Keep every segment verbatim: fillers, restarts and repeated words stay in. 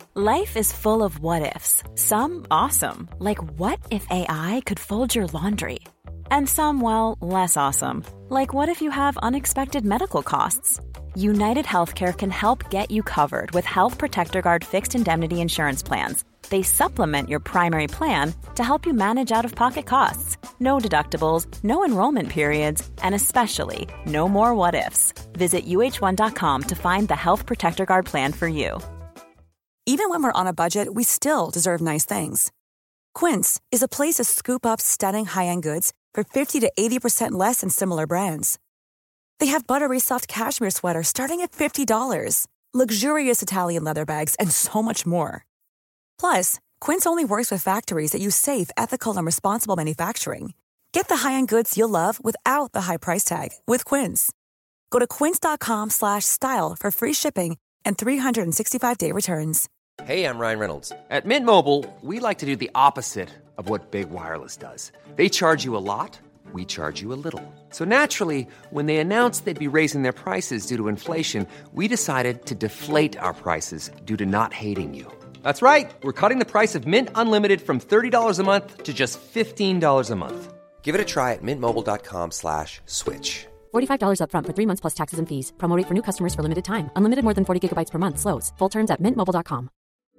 Life is full of what-ifs. Some awesome, like what if A I could fold your laundry? And some, well, less awesome, like what if you have unexpected medical costs? United Healthcare can help get you covered with Health Protector Guard fixed indemnity insurance plans. They supplement your primary plan to help you manage out-of-pocket costs. No deductibles, no enrollment periods, and especially no more what-ifs. Visit U H one dot com to find the Health Protector Guard plan for you. Even when we're on a budget, we still deserve nice things. Quince is a place to scoop up stunning high-end goods for fifty to eighty percent less than similar brands. They have buttery soft cashmere sweaters starting at fifty dollars, luxurious Italian leather bags, and so much more. Plus, Quince only works with factories that use safe, ethical, and responsible manufacturing. Get the high-end goods you'll love without the high price tag with Quince. Go to quince.com slash style for free shipping and three sixty-five day returns. Hey, I'm Ryan Reynolds. At Mint Mobile, we like to do the opposite of what Big Wireless does. They charge you a lot, we charge you a little. So naturally, when they announced they'd be raising their prices due to inflation, we decided to deflate our prices due to not hating you. That's right. We're cutting the price of Mint Unlimited from thirty dollars a month to just fifteen dollars a month. Give it a try at mintmobile.com slash switch. forty-five dollars up front for three months plus taxes and fees. Promo rate for new customers for limited time. Unlimited more than forty gigabytes per month. Slows full terms at mint mobile dot com.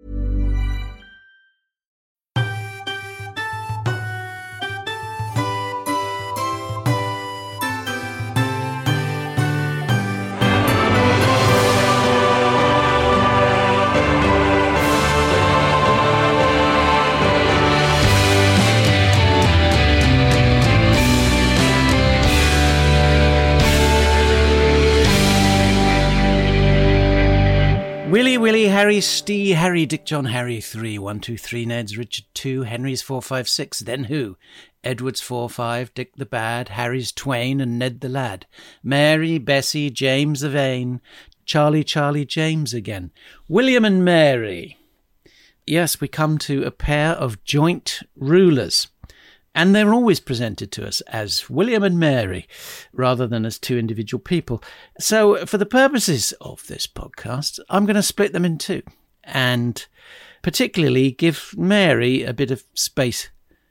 Willie, Willie, Harry, Stee, Harry, Dick, John, Harry, three, one, two, three, Ned's, Richard, two, Henry's, four, five, six, then who? Edward's, four, five, Dick the bad, Harry's, twain, and Ned the lad, Mary, Bessie, James the vain, Charlie, Charlie, James again, William and Mary. Yes, we come to a pair of joint rulers. And they're always presented to us as William and Mary, rather than as two individual people. So for the purposes of this podcast, I'm going to split them in two, and particularly give Mary a bit of space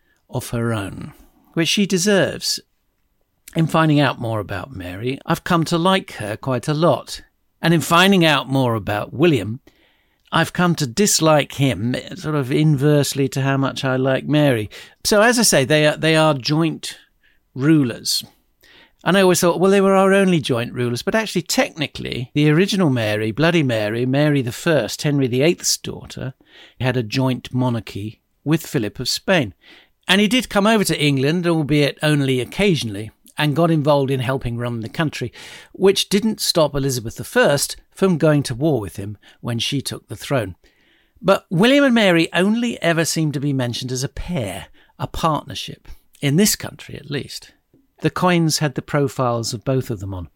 of her own, which she deserves. In finding out more about Mary, I've come to like her quite a lot. And in finding out more about William, I've come to dislike him sort of inversely to how much I like Mary. So as I say, they are they are joint rulers. And I always thought, well, they were our only joint rulers. But actually, technically, the original Mary, Bloody Mary, Mary the First, Henry the Eighth's daughter, had a joint monarchy with Philip of Spain. And he did come over to England, albeit only occasionally, and got involved in helping run the country, which didn't stop Elizabeth the First from going to war with him when she took the throne. But William and Mary only ever seem to be mentioned as a pair, a partnership, in this country at least. The coins had the profiles of both of them on,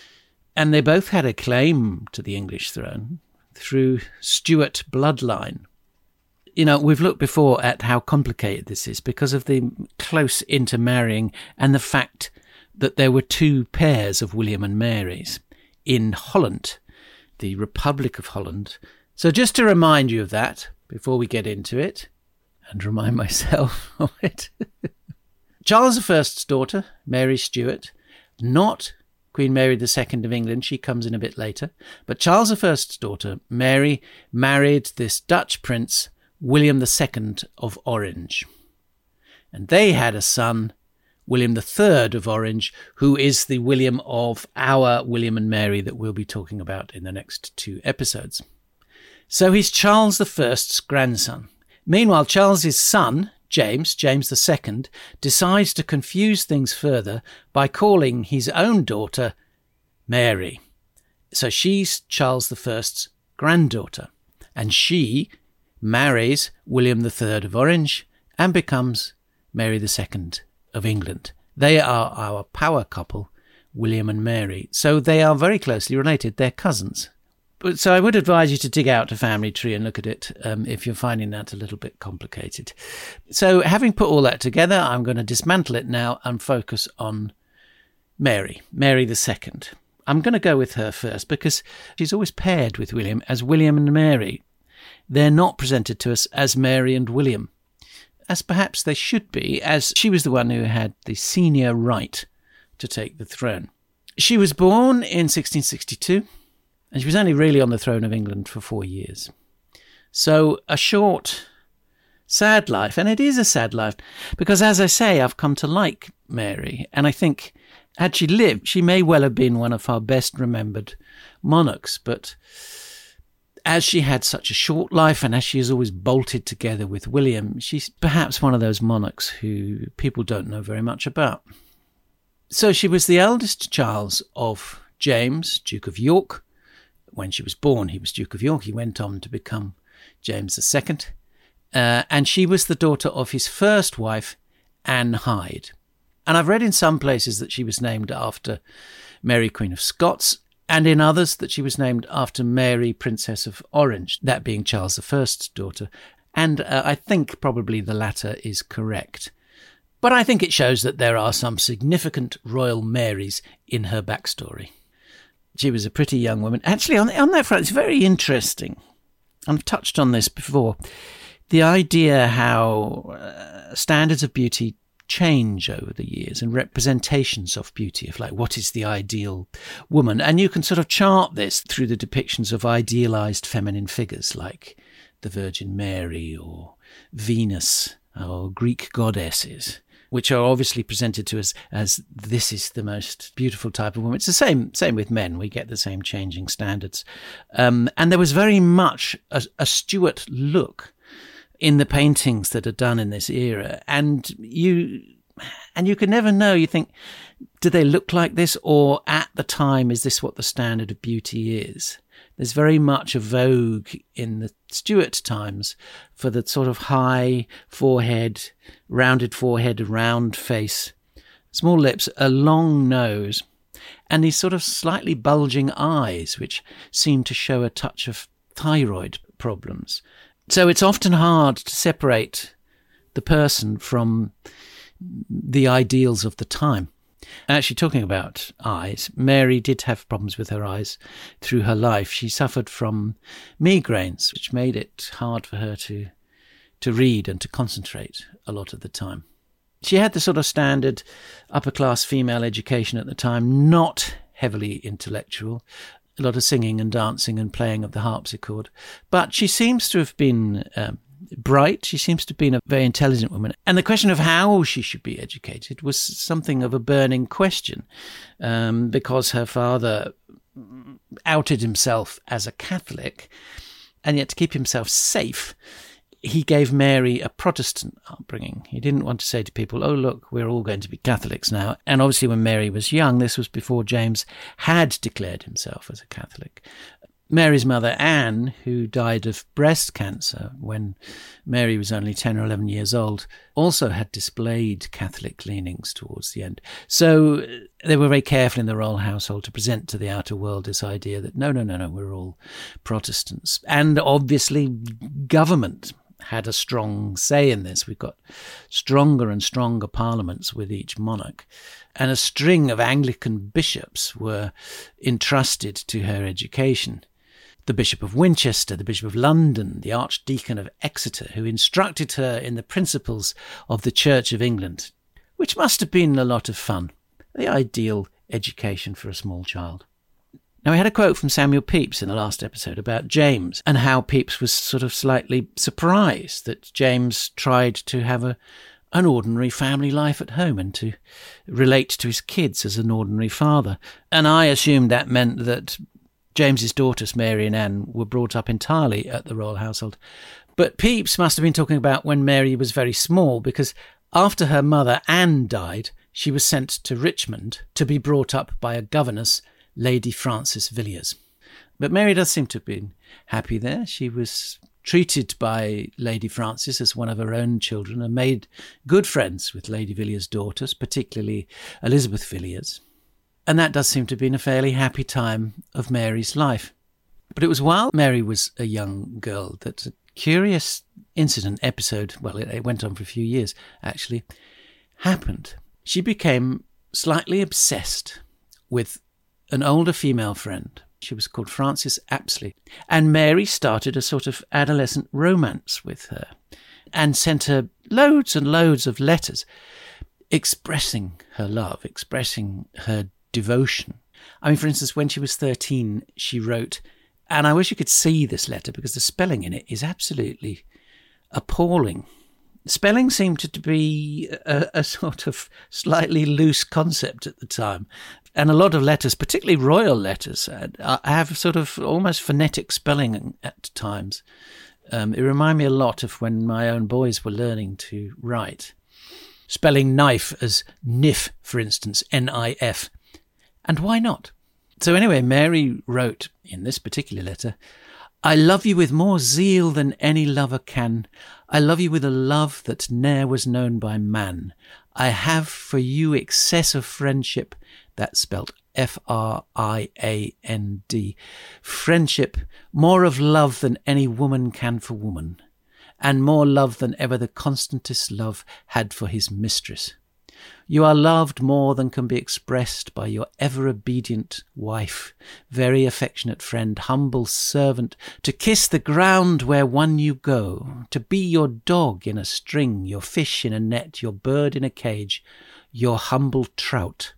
and they both had a claim to the English throne through Stuart bloodline. You know, we've looked before at how complicated this is because of the close intermarrying and the fact that there were two pairs of William and Marys in Holland, the Republic of Holland. So just to remind you of that before we get into it, and remind myself of it, Charles the First's daughter, Mary Stuart, not Queen Mary the Second of England, she comes in a bit later, but Charles the First's daughter, Mary, married this Dutch prince, William the Second of Orange. And they had a son, William the Third of Orange, who is the William of our William and Mary that we'll be talking about in the next two episodes. So he's Charles the First's grandson. Meanwhile, Charles's son, James, James the Second, decides to confuse things further by calling his own daughter Mary. So she's Charles the First's granddaughter, and she marries William the Third of Orange and becomes Mary the Second of England. They are our power couple, William and Mary. So they are very closely related. They're cousins. But so I would advise you to dig out a family tree and look at it um, if you're finding that a little bit complicated. So having put all that together, I'm going to dismantle it now and focus on Mary, Mary the Second. I'm going to go with her first because she's always paired with William as William and Mary. they're not presented to us as Mary and William, as perhaps they should be, as she was the one who had the senior right to take the throne. She was born in sixteen sixty-two, and she was only really on the throne of England for four years. So a short, sad life, and it is a sad life, because as I say, I've come to like Mary, and I think had she lived, she may well have been one of our best remembered monarchs, but as she had such a short life, and as she is always bolted together with William, she's perhaps one of those monarchs who people don't know very much about. So she was the eldest child of James, Duke of York. When she was born, he was Duke of York. He went on to become James the Second. Uh, and she was the daughter of his first wife, Anne Hyde. And I've read in some places that she was named after Mary, Queen of Scots, and in others that she was named after Mary, Princess of Orange, that being Charles the First's daughter. And uh, I think probably the latter is correct. But I think it shows that there are some significant royal Marys in her backstory. She was a pretty young woman. Actually, on, on that front, it's very interesting. I've touched on this before. The idea how uh, standards of beauty change over the years and representations of beauty, of like what is the ideal woman. And you can sort of chart this through the depictions of idealized feminine figures like the Virgin Mary or Venus or Greek goddesses, which are obviously presented to us as this is the most beautiful type of woman. It's the same same with men. We get the same changing standards. Um, and there was very much a, a Stuart look in the paintings that are done in this era. And you and you can never know. You think, do they look like this? Or at the time, is this what the standard of beauty is? There's very much a vogue in the Stuart times for the sort of high forehead, rounded forehead, round face, small lips, a long nose, and these sort of slightly bulging eyes, which seem to show a touch of thyroid problems. So it's often hard to separate the person from the ideals of the time. Actually, talking about eyes, Mary did have problems with her eyes through her life. She suffered from migraines, which made it hard for her to to read and to concentrate a lot of the time. She had the sort of standard upper-class female education at the time, not heavily intellectual, a lot of singing and dancing and playing of the harpsichord. But she seems to have been um, bright. She seems to have been a very intelligent woman. And the question of how she should be educated was something of a burning question, um, because her father outed himself as a Catholic, and yet to keep himself safe, he gave Mary a Protestant upbringing. He didn't want to say to people, oh, look, we're all going to be Catholics now. And obviously when Mary was young, this was before James had declared himself as a Catholic. Mary's mother, Anne, who died of breast cancer when Mary was only ten or eleven years old, also had displayed Catholic leanings towards the end. So they were very careful in the royal household to present to the outer world this idea that, no, no, no, no, we're all Protestants. And obviously government had a strong say in this. We've got stronger and stronger parliaments with each monarch. And a string of Anglican bishops were entrusted to her education. The Bishop of Winchester, the Bishop of London, the Archdeacon of Exeter, who instructed her in the principles of the Church of England, which must have been a lot of fun. The ideal education for a small child. Now, we had a quote from Samuel Pepys in the last episode about James and how Pepys was sort of slightly surprised that James tried to have a an ordinary family life at home and to relate to his kids as an ordinary father. And I assumed that meant that James's daughters, Mary and Anne, were brought up entirely at the royal household. But Pepys must have been talking about when Mary was very small, because after her mother, Anne, died, she was sent to Richmond to be brought up by a governess, Lady Frances Villiers. But Mary does seem to have been happy there. She was treated by Lady Frances as one of her own children and made good friends with Lady Villiers' daughters, particularly Elizabeth Villiers. And that does seem to have been a fairly happy time of Mary's life. But it was while Mary was a young girl that a curious incident, episode, well, it, it went on for a few years, actually, happened. She became slightly obsessed with an older female friend She was called Frances Apsley. And Mary started a sort of adolescent romance with her and sent her loads and loads of letters expressing her love, expressing her devotion. I mean, for instance, when she was thirteen, she wrote, and I wish you could see this letter because the spelling in it is absolutely appalling. Spelling seemed to be a, a sort of slightly loose concept at the time. And a lot of letters, particularly royal letters, have sort of almost phonetic spelling at times. Um, it reminded me a lot of when my own boys were learning to write. Spelling knife as nif, for instance, N I F. And why not? So anyway, Mary wrote in this particular letter, I love you with more zeal than any lover can. I love you with a love that ne'er was known by man. I have for you excess of friendship, that's spelt F R I A N D, friendship, more of love than any woman can for woman, and more love than ever the constantest love had for his mistress. You are loved more than can be expressed by your ever-obedient wife, very affectionate friend, humble servant, to kiss the ground where one you go, to be your dog in a string, your fish in a net, your bird in a cage, your humble trout.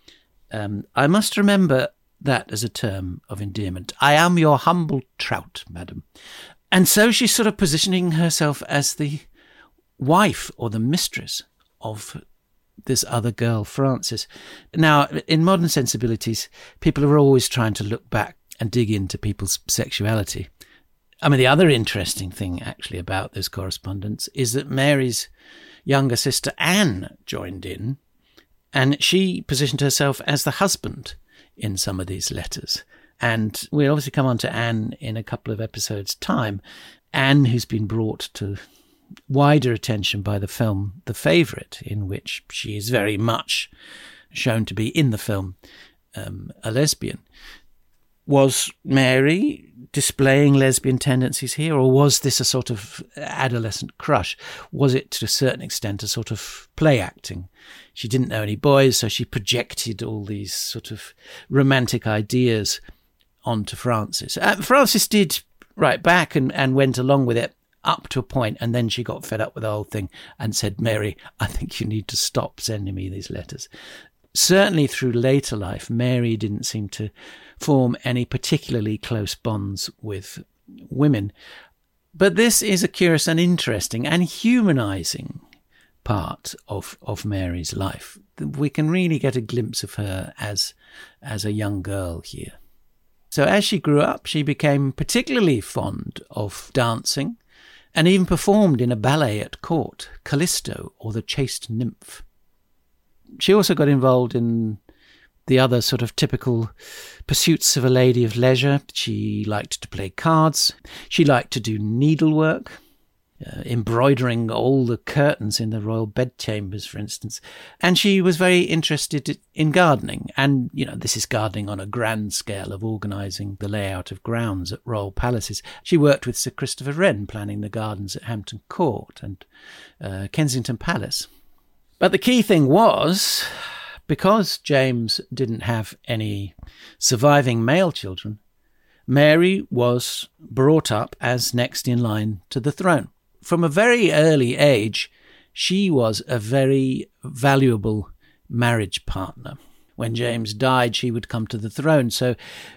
Um, I must remember that as a term of endearment. I am your humble trout, madam. And so she's sort of positioning herself as the wife or the mistress of this other girl, Frances. Now, in modern sensibilities, people are always trying to look back and dig into people's sexuality. I mean, the other interesting thing, actually, about this correspondence is that Mary's younger sister, Anne, joined in, and she positioned herself as the husband in some of these letters. And we'll obviously come on to Anne in a couple of episodes' time. Anne, who's been brought to wider attention by the film The Favourite, in which she is very much shown to be, in the film, um, a lesbian. Was Mary displaying lesbian tendencies here, or was this a sort of adolescent crush? Was it, to a certain extent, a sort of play acting? She didn't know any boys, so she projected all these sort of romantic ideas onto Frances. Uh, Frances did write back and, and went along with it up to a point, and then she got fed up with the whole thing and said, Mary, I think you need to stop sending me these letters. Certainly through later life, Mary didn't seem to form any particularly close bonds with women. But this is a curious and interesting and humanising part of, of Mary's life. We can really get a glimpse of her as, as a young girl here. So as she grew up, she became particularly fond of dancing, and even performed in a ballet at court, Callisto, or the Chaste Nymph. She also got involved in the other sort of typical pursuits of a lady of leisure. She liked to play cards. She liked to do needlework, uh, embroidering all the curtains in the royal bedchambers, for instance. And she was very interested in gardening. And, you know, this is gardening on a grand scale of organising the layout of grounds at royal palaces. She worked with Sir Christopher Wren, planning the gardens at Hampton Court and uh, Kensington Palace. But the key thing was, because James didn't have any surviving male children, Mary was brought up as next in line to the throne. From a very early age, she was a very valuable marriage partner. When James died, she would come to the throne. So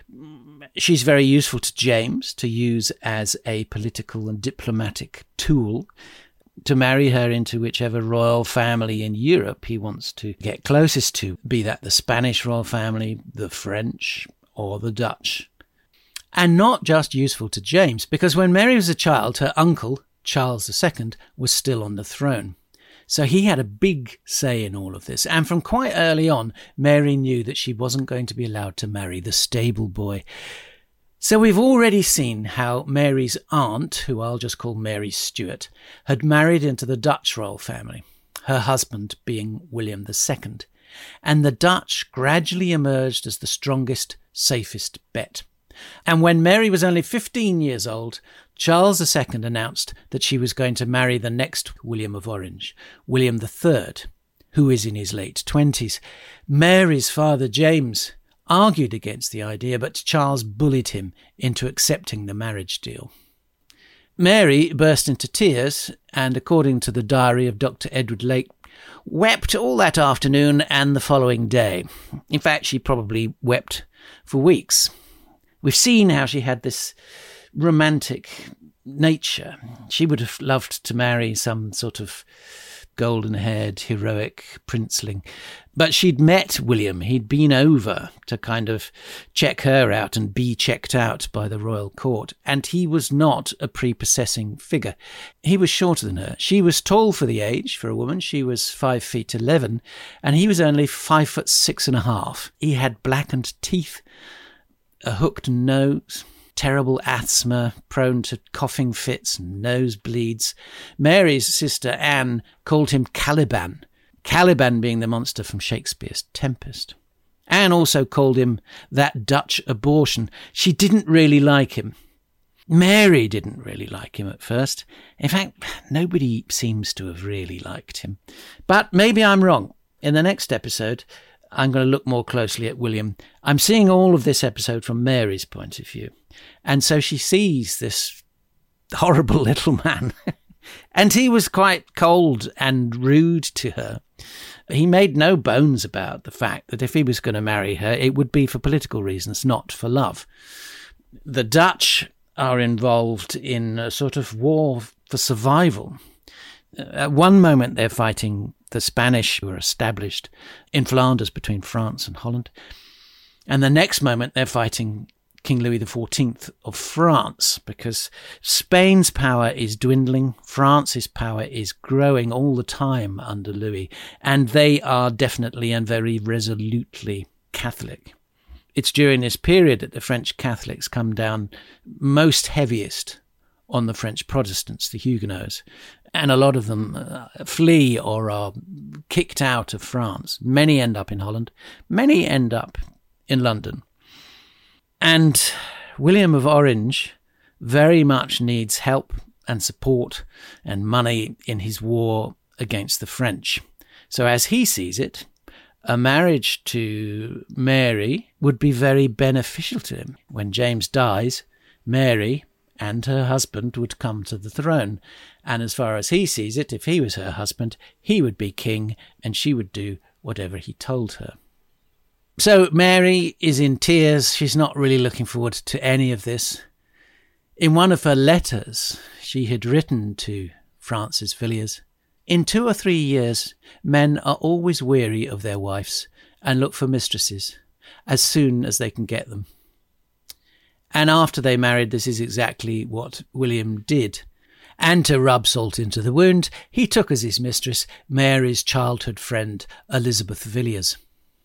she's very useful to James to use as a political and diplomatic tool to marry her into whichever royal family in Europe he wants to get closest to, be that the Spanish royal family, the French, or the Dutch. And not just useful to James, because when Mary was a child, her uncle, Charles the Second, was still on the throne. So he had a big say in all of this. And from quite early on, Mary knew that she wasn't going to be allowed to marry the stable boy. So we've already seen how Mary's aunt, who I'll just call Mary Stuart, had married into the Dutch royal family, her husband being William the Second. And the Dutch gradually emerged as the strongest, safest bet. And when Mary was only fifteen years old, Charles the Second announced that she was going to marry the next William of Orange, William the Third, who is in his late twenties. Mary's father, James, argued against the idea, but Charles bullied him into accepting the marriage deal. Mary burst into tears and, according to the diary of Doctor Edward Lake, wept all that afternoon and the following day. In fact, she probably wept for weeks. We've seen how she had this romantic nature. She would have loved to marry some sort of golden-haired, heroic princeling. But she'd met William. He'd been over to kind of check her out and be checked out by the royal court. And he was not a prepossessing figure. He was shorter than her. She was tall for the age, for a woman. She was five feet eleven, and he was only five foot six and a half. He had blackened teeth, a hooked nose, terrible asthma, prone to coughing fits and nosebleeds. Mary's sister Anne called him Caliban, Caliban being the monster from Shakespeare's Tempest. Anne also called him that Dutch abortion. She didn't really like him. Mary didn't really like him at first. In fact, nobody seems to have really liked him. But maybe I'm wrong. In the next episode, I'm going to look more closely at William. I'm seeing all of this episode from Mary's point of view. And so she sees this horrible little man. And he was quite cold and rude to her. He made no bones about the fact that if he was going to marry her, it would be for political reasons, not for love. The Dutch are involved in a sort of war for survival. At one moment, they're fighting the Spanish, who are established in Flanders between France and Holland. And the next moment, they're fighting King Louis the fourteenth of France, because Spain's power is dwindling, France's power is growing all the time under Louis, and they are definitely and very resolutely Catholic. It's during this period that the French Catholics come down most heaviest on the French Protestants, the Huguenots, and a lot of them uh, flee or are kicked out of France. Many end up in Holland, many end up in London. And William of Orange very much needs help and support and money in his war against the French. So as he sees it, a marriage to Mary would be very beneficial to him. When James dies, Mary and her husband would come to the throne. And as far as he sees it, if he was her husband, he would be king and she would do whatever he told her. So Mary is in tears. She's not really looking forward to any of this. In one of her letters, she had written to Francis Villiers, "In two or three years, men are always weary of their wives and look for mistresses as soon as they can get them." And after they married, this is exactly what William did. And to rub salt into the wound, he took as his mistress Mary's childhood friend, Elizabeth Villiers.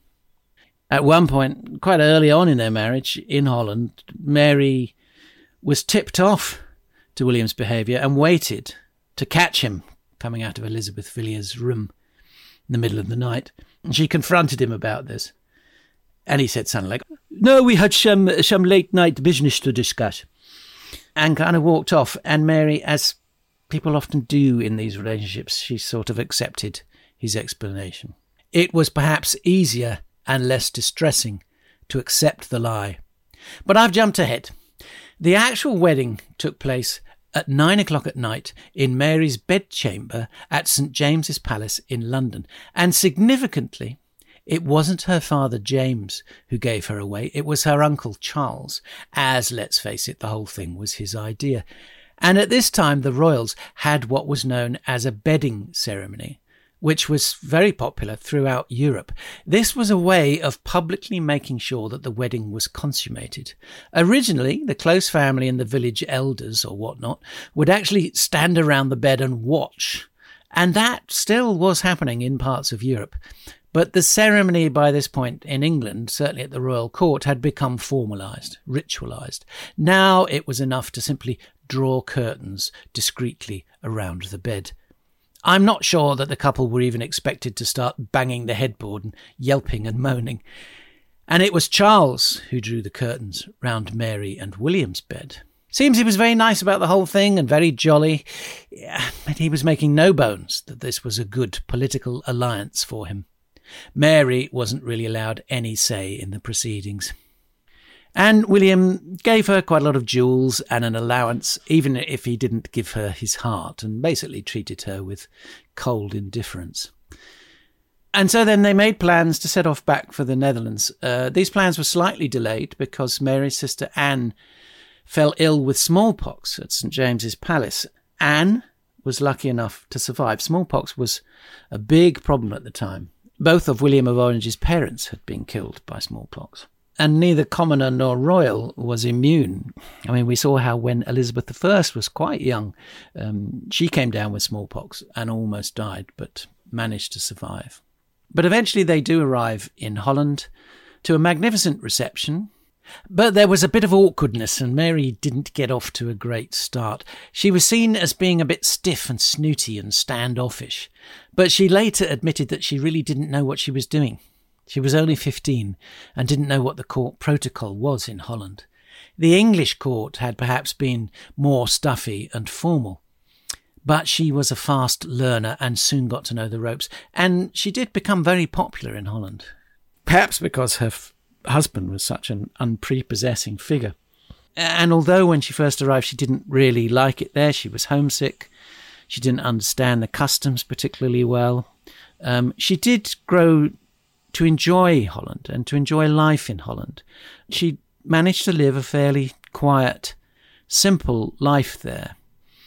At one point, quite early on in their marriage in Holland, Mary was tipped off to William's behaviour and waited to catch him coming out of Elizabeth Villiers' room in the middle of the night. And she confronted him about this. And he said something like, "No, we had some, some late-night business to discuss," and kind of walked off. And Mary, as people often do in these relationships, she sort of accepted his explanation. It was perhaps easier and less distressing to accept the lie. But I've jumped ahead. The actual wedding took place at nine o'clock at night in Mary's bedchamber at St James's Palace in London. And significantly, it wasn't her father James who gave her away. It was her uncle Charles, as, let's face it, the whole thing was his idea. And at this time, the royals had what was known as a bedding ceremony, which was very popular throughout Europe. This was a way of publicly making sure that the wedding was consummated. Originally, the close family and the village elders or whatnot would actually stand around the bed and watch. And that still was happening in parts of Europe. But the ceremony by this point in England, certainly at the royal court, had become formalised, ritualised. Now it was enough to simply draw curtains discreetly around the bed. I'm not sure that the couple were even expected to start banging the headboard and yelping and moaning. And it was Charles who drew the curtains round Mary and William's bed. Seems he was very nice about the whole thing and very jolly, but he was making no bones that this was a good political alliance for him. Mary wasn't really allowed any say in the proceedings. And William gave her quite a lot of jewels and an allowance, even if he didn't give her his heart, and basically treated her with cold indifference. And so then they made plans to set off back for the Netherlands. Uh, these plans were slightly delayed because Mary's sister Anne fell ill with smallpox at St James's Palace. Anne was lucky enough to survive. Smallpox was a big problem at the time. Both of William of Orange's parents had been killed by smallpox. And neither commoner nor royal was immune. I mean, we saw how when Elizabeth the First was quite young, um, she came down with smallpox and almost died, but managed to survive. But eventually they do arrive in Holland to a magnificent reception. But there was a bit of awkwardness, and Mary didn't get off to a great start. She was seen as being a bit stiff and snooty and standoffish, but she later admitted that she really didn't know what she was doing. She was only fifteen and didn't know what the court protocol was in Holland. The English court had perhaps been more stuffy and formal, but she was a fast learner and soon got to know the ropes, and she did become very popular in Holland, perhaps because her f- husband was such an unprepossessing figure. And although when she first arrived she didn't really like it there, she was homesick, she didn't understand the customs particularly well, um, she did grow to enjoy Holland and to enjoy life in Holland. She managed to live a fairly quiet, simple life there.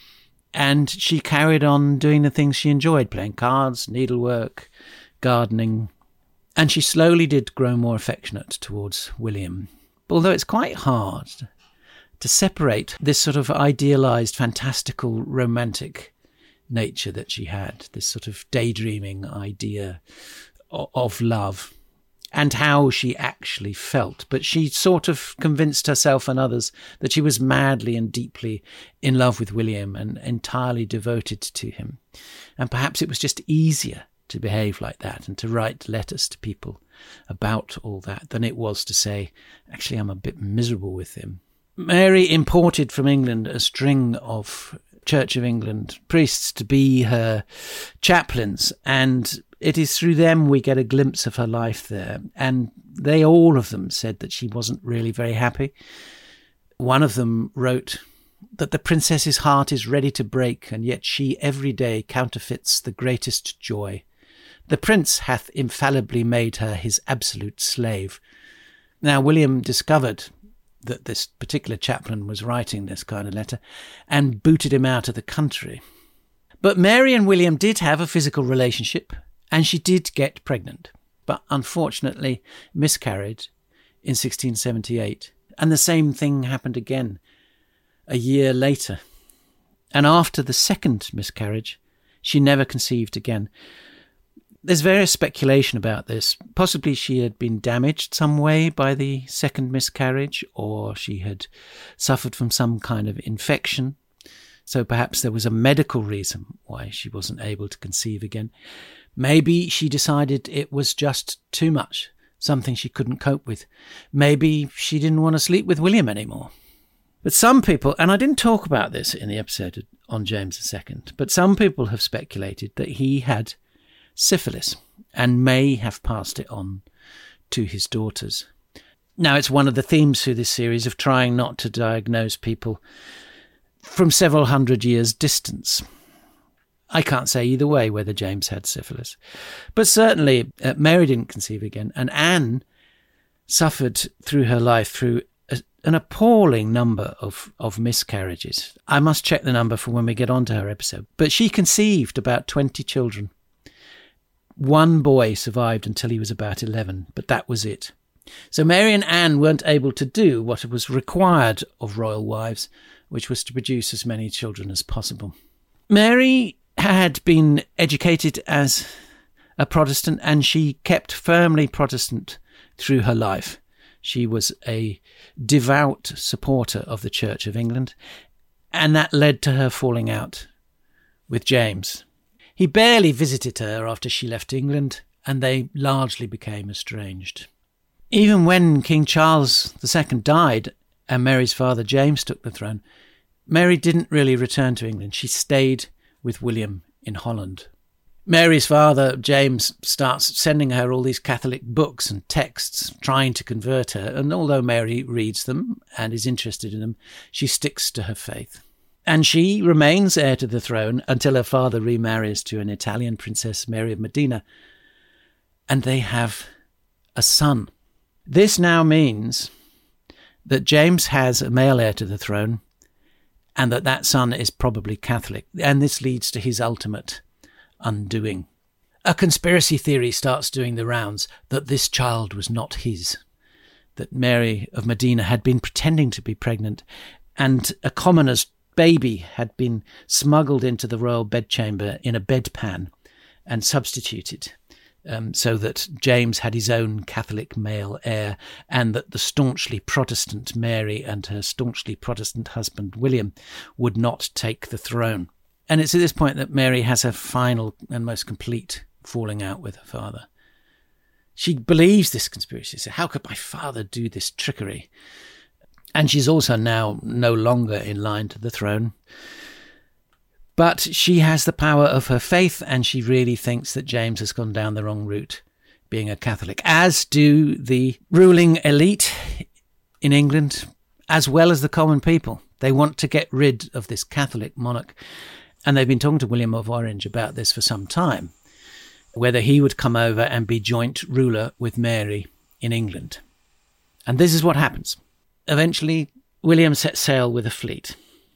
And she carried on doing the things she enjoyed, playing cards, needlework, gardening. And she slowly did grow more affectionate towards William. Although it's quite hard to separate this sort of idealised, fantastical, romantic nature that she had, this sort of daydreaming idea of love, and how she actually felt. But she sort of convinced herself and others that she was madly and deeply in love with William and entirely devoted to him. And perhaps it was just easier to behave like that and to write letters to people about all that than it was to say, actually, I'm a bit miserable with him. Mary imported from England a string of Church of England priests to be her chaplains, and it is through them we get a glimpse of her life there. And they, all of them, said that she wasn't really very happy. One of them wrote that the princess's heart is ready to break, and yet she every day counterfeits the greatest joy. The prince hath infallibly made her his absolute slave. Now, William discovered that this particular chaplain was writing this kind of letter and booted him out of the country. But Mary and William did have a physical relationship, and she did get pregnant, but unfortunately miscarried in sixteen seventy-eight. And the same thing happened again a year later. And after the second miscarriage, she never conceived again. There's various speculation about this. Possibly she had been damaged some way by the second miscarriage, or she had suffered from some kind of infection. So perhaps there was a medical reason why she wasn't able to conceive again. Maybe she decided it was just too much, something she couldn't cope with. Maybe she didn't want to sleep with William anymore. But some people, and I didn't talk about this in the episode on James the Second, but some people have speculated that he had syphilis and may have passed it on to his daughters. Now, it's one of the themes through this series of trying not to diagnose people from several hundred years' distance. I can't say either way whether James had syphilis. But certainly uh, Mary didn't conceive again, and Anne suffered through her life through a, an appalling number of, of miscarriages. I must check the number for when we get on to her episode. But she conceived about twenty children. One boy survived until he was about eleven, but that was it. So Mary and Anne weren't able to do what was required of royal wives, which was to produce as many children as possible. Mary had been educated as a Protestant, and she kept firmly Protestant through her life. She was a devout supporter of the Church of England, and that led to her falling out with James. He barely visited her after she left England, and they largely became estranged. Even when King Charles the Second died and Mary's father James took the throne, Mary didn't really return to England. She stayed with William in Holland. Mary's father, James, starts sending her all these Catholic books and texts, trying to convert her. And although Mary reads them and is interested in them, she sticks to her faith. And she remains heir to the throne until her father remarries to an Italian princess, Mary of Modena. And they have a son. This now means that James has a male heir to the throne and that that son is probably Catholic. And this leads to his ultimate undoing. A conspiracy theory starts doing the rounds that this child was not his, that Mary of Modena had been pretending to be pregnant, and a commoner's baby had been smuggled into the royal bedchamber in a bedpan and substituted, um, so that James had his own Catholic male heir, and that the staunchly Protestant Mary and her staunchly Protestant husband William would not take the throne. And it's at this point that Mary has her final and most complete falling out with her father. She believes this conspiracy. So how could my father do this trickery? And she's also now no longer in line to the throne. But she has the power of her faith, and she really thinks that James has gone down the wrong route, being a Catholic, as do the ruling elite in England, as well as the common people. They want to get rid of this Catholic monarch. And they've been talking to William of Orange about this for some time, whether he would come over and be joint ruler with Mary in England. And this is what happens. Eventually, William sets sail with a fleet.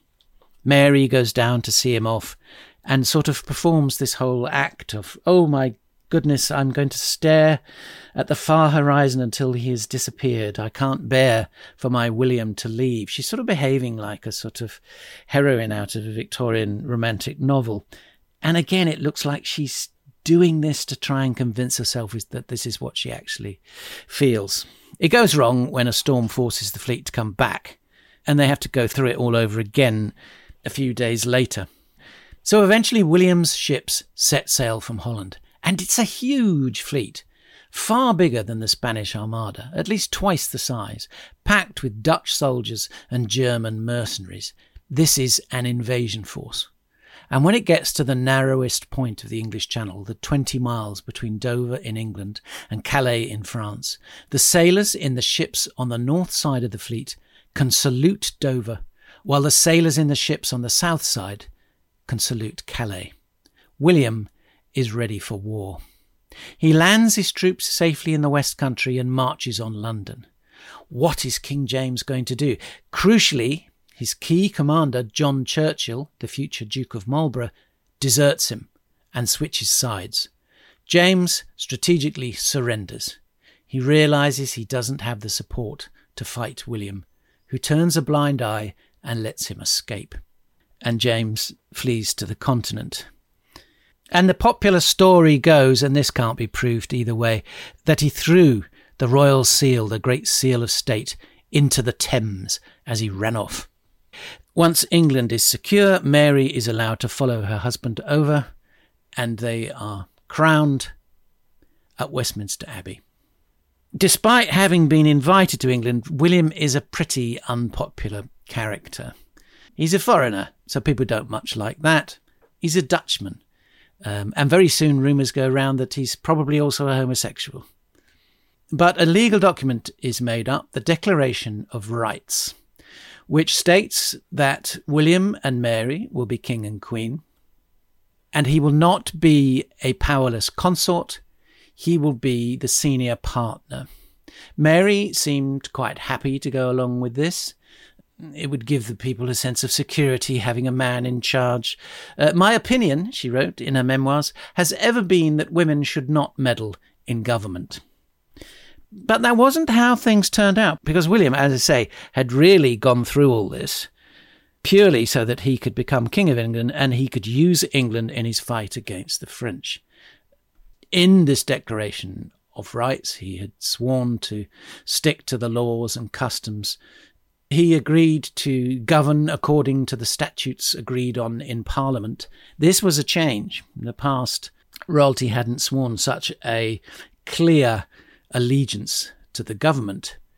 Mary goes down to see him off and sort of performs this whole act of, oh my goodness, I'm going to stare at the far horizon until he has disappeared. I can't bear for my William to leave. She's sort of behaving like a sort of heroine out of a Victorian romantic novel. And again, it looks like she's doing this to try and convince herself that this is what she actually feels. It goes wrong when a storm forces the fleet to come back, and they have to go through it all over again a few days later. So eventually William's ships set sail from Holland. And it's a huge fleet, far bigger than the Spanish Armada, at least twice the size, packed with Dutch soldiers and German mercenaries. This is an invasion force. And when it gets to the narrowest point of the English Channel, the twenty miles between Dover in England and Calais in France, the sailors in the ships on the north side of the fleet can salute Dover, while the sailors in the ships on the south side can salute Calais. William is ready for war. He lands his troops safely in the West Country and marches on London. What is King James going to do? Crucially, his key commander, John Churchill, the future Duke of Marlborough, deserts him and switches sides. James strategically surrenders. He realises he doesn't have the support to fight William, who turns a blind eye and lets him escape. And James flees to the continent. And the popular story goes, and this can't be proved either way, that he threw the royal seal, the great seal of state, into the Thames as he ran off. Once England is secure, Mary is allowed to follow her husband over, and they are crowned at Westminster Abbey. Despite having been invited to England, William is a pretty unpopular character. He's a foreigner, so people don't much like that. He's a Dutchman. Um, and very soon rumours go around that he's probably also a homosexual. But a legal document is made up, the Declaration of Rights, which states that William and Mary will be king and queen, and he will not be a powerless consort, he will be the senior partner. Mary seemed quite happy to go along with this. It would give the people a sense of security having a man in charge. Uh, my opinion, she wrote in her memoirs, has ever been that women should not meddle in government. But that wasn't how things turned out, because William, as I say, had really gone through all this purely so that he could become King of England and he could use England in his fight against the French. In this Declaration of Rights, he had sworn to stick to the laws and customs. He agreed to govern according to the statutes agreed on in Parliament. This was a change. In the past, royalty hadn't sworn such a clear allegiance to the government.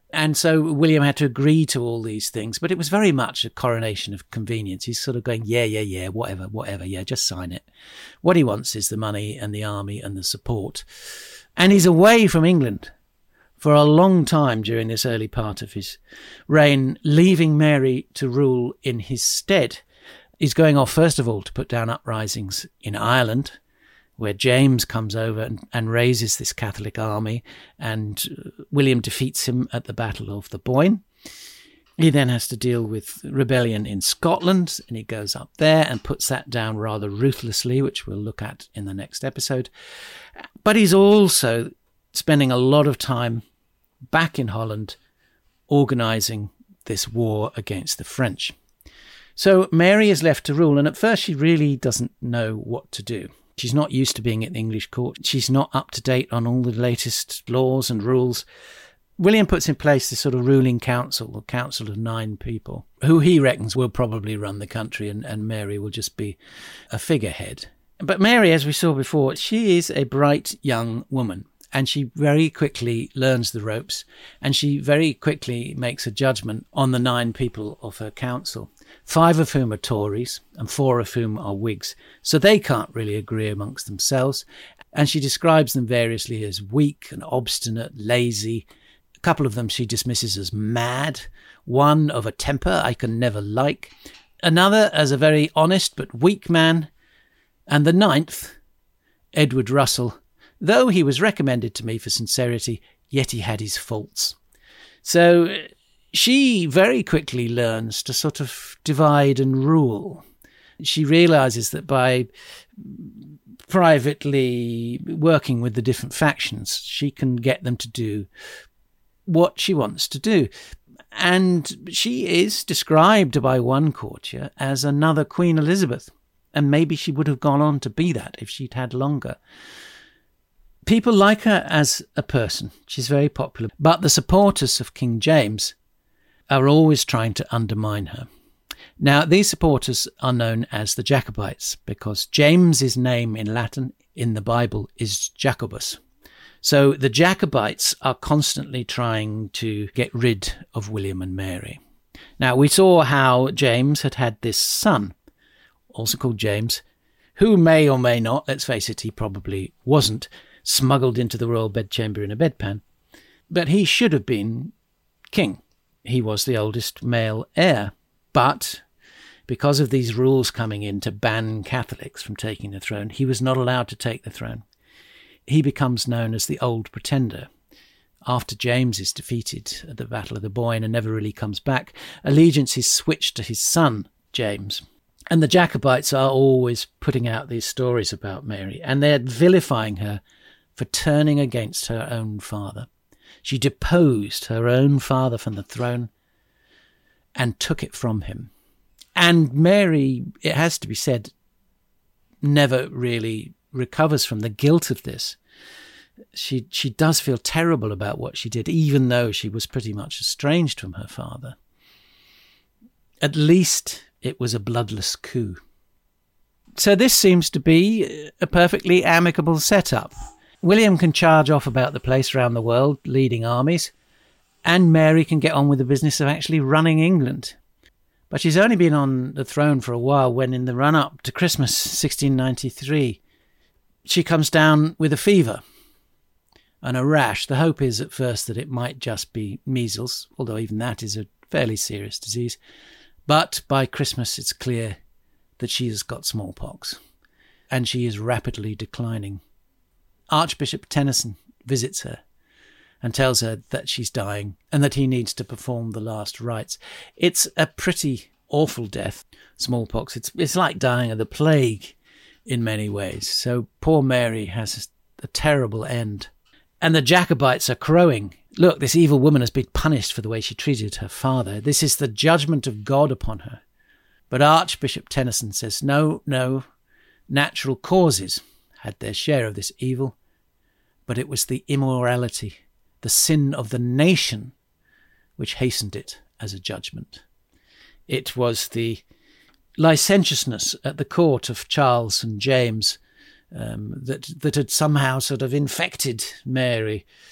And so William had to agree to all these things, but it was very much a coronation of convenience. He's sort of going, yeah, yeah, yeah, whatever, whatever, yeah, just sign it. What he wants is the money and the army and the support. And he's away from England for a long time during this early part of his reign, leaving Mary to rule in his stead. He's going off, first of all, to put down uprisings in Ireland, where James comes over and, and raises this Catholic army, and William defeats him at the Battle of the Boyne. He then has to deal with rebellion in Scotland, and he goes up there and puts that down rather ruthlessly, which we'll look at in the next episode. But he's also spending a lot of time back in Holland organising this war against the French. So Mary is left to rule, and at first she really doesn't know what to do. She's not used to being at the English court. She's not up to date on all the latest laws and rules. William puts in place this sort of ruling council, a council of nine people, who he reckons will probably run the country, and, and Mary will just be a figurehead. But Mary, as we saw before, she is a bright young woman, and she very quickly learns the ropes, and she very quickly makes a judgment on the nine people of her council, five of whom are Tories and four of whom are Whigs. So they can't really agree amongst themselves. And she describes them variously as weak and obstinate, lazy. A couple of them she dismisses as mad, one of a temper I can never like, another as a very honest but weak man, and the ninth, Edward Russell, though he was recommended to me for sincerity, yet he had his faults. So she very quickly learns to sort of divide and rule. She realises that by privately working with the different factions, she can get them to do what she wants to do. And she is described by one courtier as another Queen Elizabeth, and maybe she would have gone on to be that if she'd had longer. People like her as a person. She's very popular. But the supporters of King James are always trying to undermine her. Now, these supporters are known as the Jacobites because James's name in Latin in the Bible is Jacobus. So the Jacobites are constantly trying to get rid of William and Mary. Now, we saw how James had had this son, also called James, who may or may not, let's face it, he probably wasn't, smuggled into the royal bedchamber in a bedpan. But he should have been king. He was the oldest male heir. But because of these rules coming in to ban Catholics from taking the throne, he was not allowed to take the throne. He becomes known as the Old Pretender. After James is defeated at the Battle of the Boyne and never really comes back, allegiance is switched to his son, James. And the Jacobites are always putting out these stories about Mary, and they're vilifying her for turning against her own father. She deposed her own father from the throne and took it from him. And Mary, it has to be said, never really recovers from the guilt of this. She she does feel terrible about what she did, even though she was pretty much estranged from her father. At least it was a bloodless coup. So this seems to be a perfectly amicable setup. William can charge off about the place around the world, leading armies, and Mary can get on with the business of actually running England. But she's only been on the throne for a while when, in the run-up to Christmas sixteen ninety-three, she comes down with a fever and a rash. The hope is at first that it might just be measles, although even that is a fairly serious disease. But by Christmas it's clear that she has got smallpox, and she is rapidly declining. Archbishop Tennyson visits her and tells her that she's dying and that he needs to perform the last rites. It's a pretty awful death, smallpox. It's it's like dying of the plague in many ways. So poor Mary has a terrible end. And the Jacobites are crowing. Look, this evil woman has been punished for the way she treated her father. This is the judgment of God upon her. But Archbishop Tennyson says, no, no, natural causes had their share of this evil, but it was the immorality, the sin of the nation, which hastened it as a judgment. It was the licentiousness at the court of Charles and James um, that that had somehow sort of infected Mary.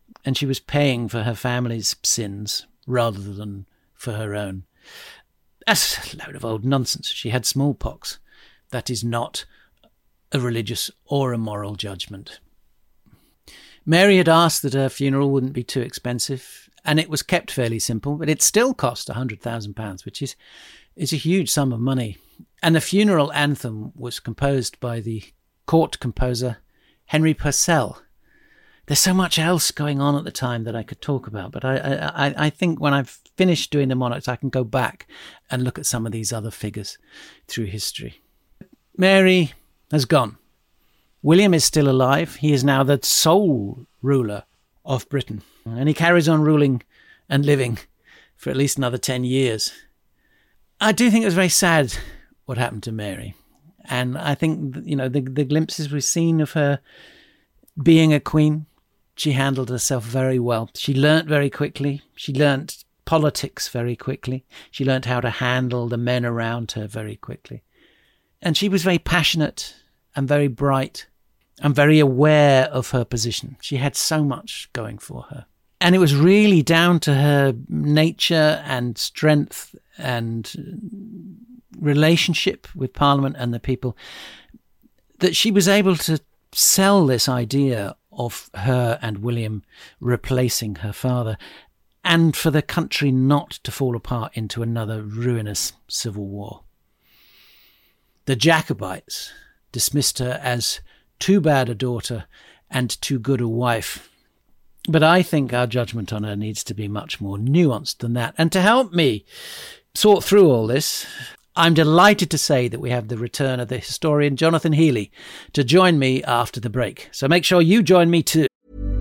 and she was paying for her family's sins rather than for her own. That's a load of old nonsense. She had smallpox. That is not a religious or a moral judgment. Mary had asked that her funeral wouldn't be too expensive, and it was kept fairly simple, but it still cost one hundred thousand pounds, which is, is a huge sum of money. And the funeral anthem was composed by the court composer Henry Purcell. There's so much else going on at the time that I could talk about, but I, I, I think when I've finished doing the monarchs, I can go back and look at some of these other figures through history. Mary has gone. William is still alive. He is now the sole ruler of Britain, and he carries on ruling and living for at least another ten years. I do think it was very sad what happened to Mary, and I think, you know, the, the glimpses we've seen of her being a queen, she handled herself very well. She learnt very quickly. She learnt politics very quickly. She learnt how to handle the men around her very quickly. And she was very passionate and very bright and very aware of her position. She had so much going for her. And it was really down to her nature and strength and relationship with Parliament and the people that she was able to sell this idea of her and William replacing her father, and for the country not to fall apart into another ruinous civil war. The Jacobites dismissed her as too bad a daughter and too good a wife. But I think our judgment on her needs to be much more nuanced than that. And to help me sort through all this, I'm delighted to say that we have the return of the historian Jonathan Healy to join me after the break. So make sure you join me too.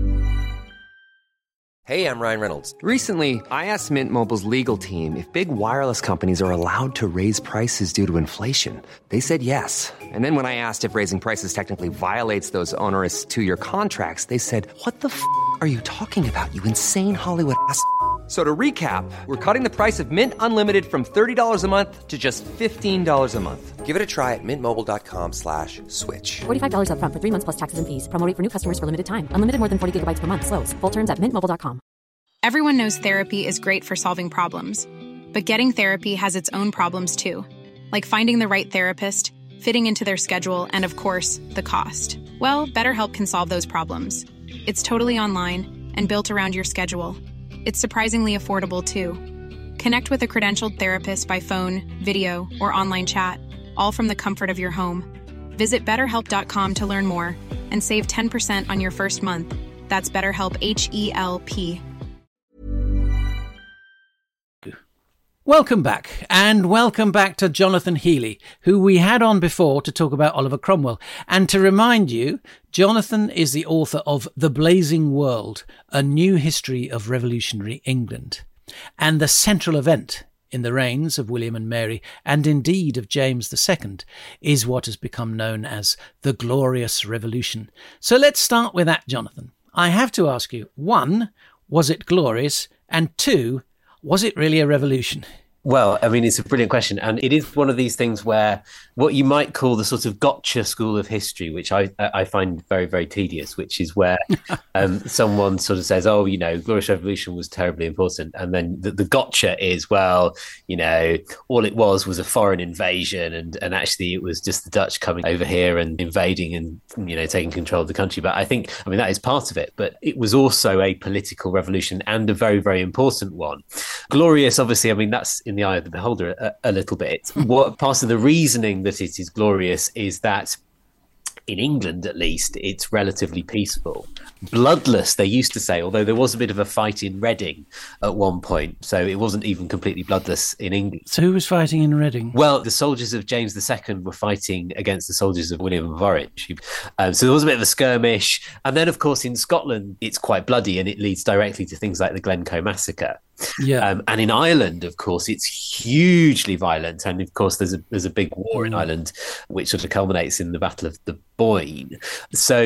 Hey, I'm Ryan Reynolds. Recently, I asked Mint Mobile's legal team if big wireless companies are allowed to raise prices due to inflation. They said yes. And then when I asked if raising prices technically violates those onerous two-year contracts, they said, "What the f*** are you talking about, you insane Hollywood ass f- So to recap, we're cutting the price of Mint Unlimited from thirty dollars a month to just fifteen dollars a month. Give it a try at mintmobile.com slash switch. forty-five dollars up front for three months plus taxes and fees. Promo rate for new customers for limited time. Unlimited more than forty gigabytes per month. Slows full terms at mint mobile dot com. Everyone knows therapy is great for solving problems, but getting therapy has its own problems too, like finding the right therapist, fitting into their schedule, and of course, the cost. Well, BetterHelp can solve those problems. It's totally online and built around your schedule. It's surprisingly affordable too. Connect with a credentialed therapist by phone, video, or online chat, all from the comfort of your home. Visit better help dot com to learn more and save ten percent on your first month. That's BetterHelp, H E L P. Welcome back, and welcome back to Jonathan Healy, who we had on before to talk about Oliver Cromwell. And to remind you, Jonathan is the author of The Blazing World, A New History of Revolutionary England, and the central event in the reigns of William and Mary, and indeed of James the Second, is what has become known as the Glorious Revolution. So let's start with that, Jonathan. I have to ask you, one, was it glorious? And two, was it really a revolution? Well, I mean, it's a brilliant question. And it is one of these things where what you might call the sort of gotcha school of history, which I I find very, very tedious, which is where um, someone sort of says, oh, you know, Glorious Revolution was terribly important. And then the, the gotcha is, well, you know, all it was was a foreign invasion. And, and actually it was just the Dutch coming over here and invading and, you know, taking control of the country. But I think, I mean, that is part of it. But it was also a political revolution and a very, very important one. Glorious, obviously, I mean, that's in the eye of the beholder a, a little bit. What part of the reasoning that it is glorious is that in England, at least, it's relatively peaceful. Bloodless, they used to say, although there was a bit of a fight in Reading at one point. So it wasn't even completely bloodless in England. So who was fighting in Reading? Well, the soldiers of James the Second were fighting against the soldiers of William of Orange. Um, so there was a bit of a skirmish. And then, of course, in Scotland, it's quite bloody and it leads directly to things like the Glencoe massacre. Yeah. Um, and in Ireland, of course, it's hugely violent. And of course, there's a there's a big war in Ireland, which sort of culminates in the Battle of the Boyne. So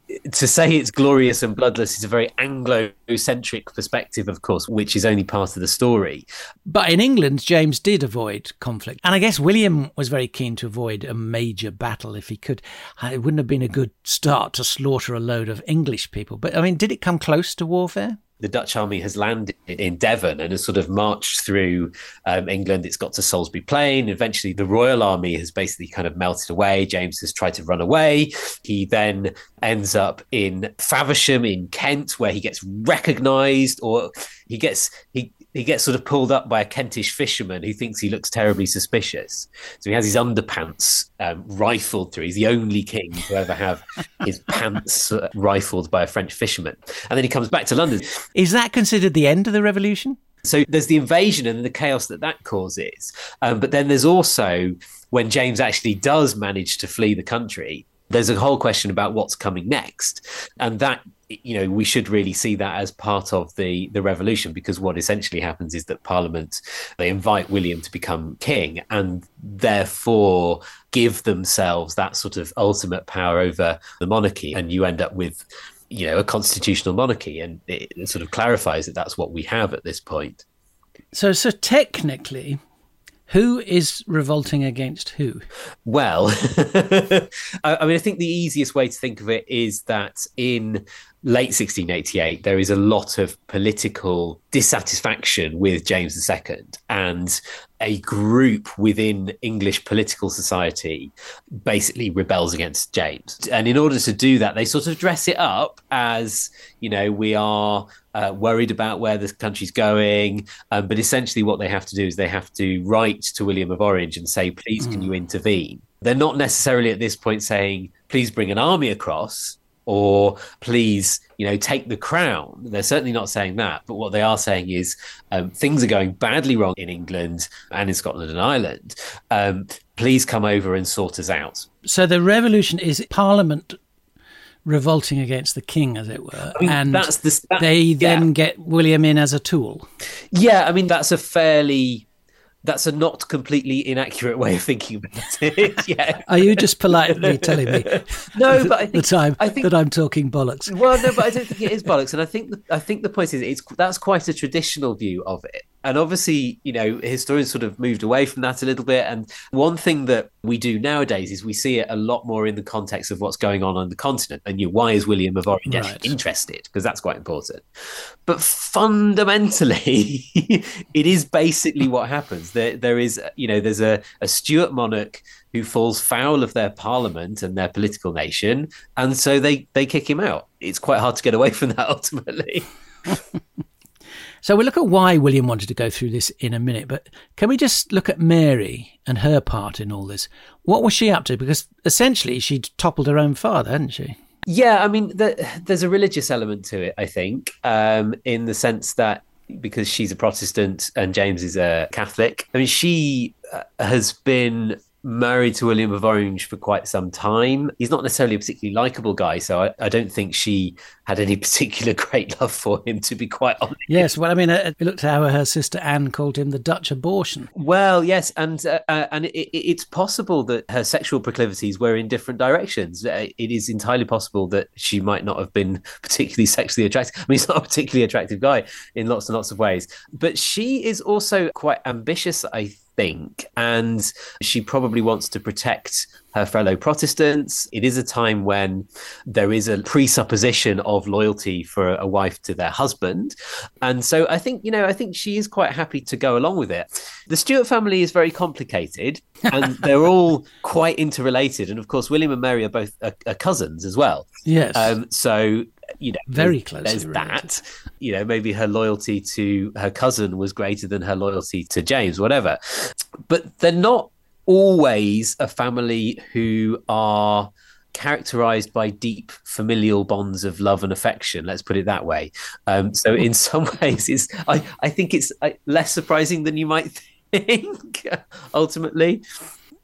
to say it's glorious and bloodless is a very Anglo-centric perspective, of course, which is only part of the story. But in England, James did avoid conflict. And I guess William was very keen to avoid a major battle if he could. It wouldn't have been a good start to slaughter a load of English people. But, I mean, did it come close to warfare? The Dutch army has landed in Devon and has sort of marched through um, England. It's got to Salisbury Plain. Eventually, the Royal Army has basically kind of melted away. James has tried to run away. He then ends up in Faversham in Kent, where he gets recognised, or he gets he he gets sort of pulled up by a Kentish fisherman who thinks he looks terribly suspicious. So he has his underpants um, rifled through. He's the only king to ever have his pants uh, rifled by a French fisherman. And then he comes back to London. Is that considered the end of the revolution? So there's the invasion and the chaos that that causes. Um, but then there's also when James actually does manage to flee the country, there's a whole question about what's coming next. And that, you know, we should really see that as part of the, the revolution, because what essentially happens is that Parliament, they invite William to become king and therefore give themselves that sort of ultimate power over the monarchy. And you end up with, you know, a constitutional monarchy. And it, it sort of clarifies that that's what we have at this point. So, so technically, who is revolting against who? Well, I, I mean, I think the easiest way to think of it is that in late sixteen eighty-eight, there is a lot of political dissatisfaction with James the Second, and a group within English political society basically rebels against James. And in order to do that, they sort of dress it up as, you know, we are uh, worried about where the country's going. Um, but essentially what they have to do is they have to write to William of Orange and say, please, can you intervene? They're not necessarily at this point saying, please bring an army across, or please, you know, take the crown. They're certainly not saying that. But what they are saying is um, things are going badly wrong in England and in Scotland and Ireland. Um, please come over and sort us out. So the revolution is Parliament revolting against the king, as it were. I mean, and that's the, that, they yeah. then get William in as a tool. Yeah, I mean, that's a fairly... That's a not completely inaccurate way of thinking about it. Yeah. Are you just politely telling me no, but I think, the time I think, that I'm talking bollocks? Well, no, but I don't think it is bollocks. And I think the, I think the point is it's that's quite a traditional view of it. And obviously, you know, historians sort of moved away from that a little bit. And one thing that we do nowadays is we see it a lot more in the context of what's going on on the continent. And you know, why is William of Orange right. interested? Because that's quite important. But fundamentally, it is basically what happens. There, there is, you know, there's a, a Stuart monarch who falls foul of their parliament and their political nation. And so they, they kick him out. It's quite hard to get away from that ultimately. So we'll look at why William wanted to go through this in a minute, but can we just look at Mary and her part in all this? What was she up to? Because essentially she'd toppled her own father, hadn't she? Yeah, I mean, the, there's a religious element to it, I think, um, in the sense that because she's a Protestant and James is a Catholic. I mean, she uh, has been married to William of Orange for quite some time. He's not necessarily a particularly likable guy, so I, I don't think she had any particular great love for him, to be quite honest. Yes, well, I mean, it looked how her sister Anne called him the Dutch abortion. Well, yes, and uh, uh, and it, it's possible that her sexual proclivities were in different directions. Uh, it is entirely possible that she might not have been particularly sexually attractive. I mean, he's not a particularly attractive guy in lots and lots of ways. But she is also quite ambitious, I think. Think, and she probably wants to protect her fellow Protestants. It is a time when there is a presupposition of loyalty for a wife to their husband. And so I think, you know, I think she is quite happy to go along with it. The Stuart family is very complicated and they're all quite interrelated. And of course, William and Mary are both are, are cousins as well. Yes. Um, so you know, very close. There's that. You know, maybe her loyalty to her cousin was greater than her loyalty to James, whatever. But they're not always a family who are characterized by deep familial bonds of love and affection. Let's put it that way. Um, so in some ways, it's I, I think it's less surprising than you might think, ultimately.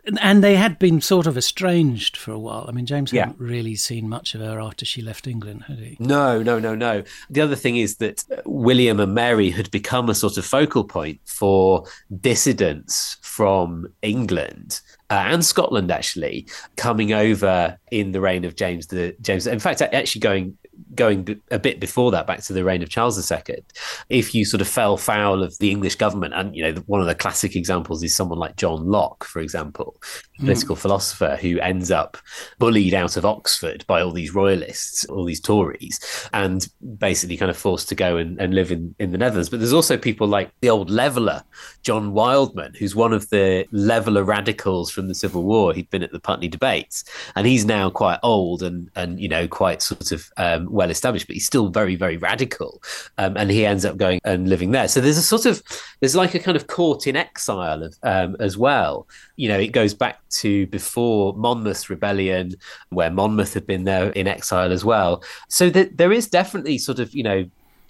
And they had been sort of estranged for a while. I mean, James Yeah. hadn't really seen much of her after she left England, had he? No, no, no, no. The other thing is that William and Mary had become a sort of focal point for dissidents from England uh, and Scotland, actually, coming over in the reign of James the James. In fact, actually going going a bit before that, back to the reign of Charles the Second. If you sort of fell foul of the English government, and you know, one of the classic examples is someone like John Locke, for example, political mm. philosopher who ends up bullied out of Oxford by all these royalists, all these Tories, and basically kind of forced to go and, and live in, in the Netherlands. But there's also people like the old leveller, John Wildman, who's one of the leveller radicals from the Civil War. He'd been at the Putney debates, and he's now quite old and, and you know, quite sort of um, well established, but he's still very, very radical. Um, and he ends up going and living there. So there's a sort of, there's like a kind of court in exile of, um, as well. You know, it goes back to before Monmouth's rebellion, where Monmouth had been there in exile as well. So that there is definitely sort of, you know,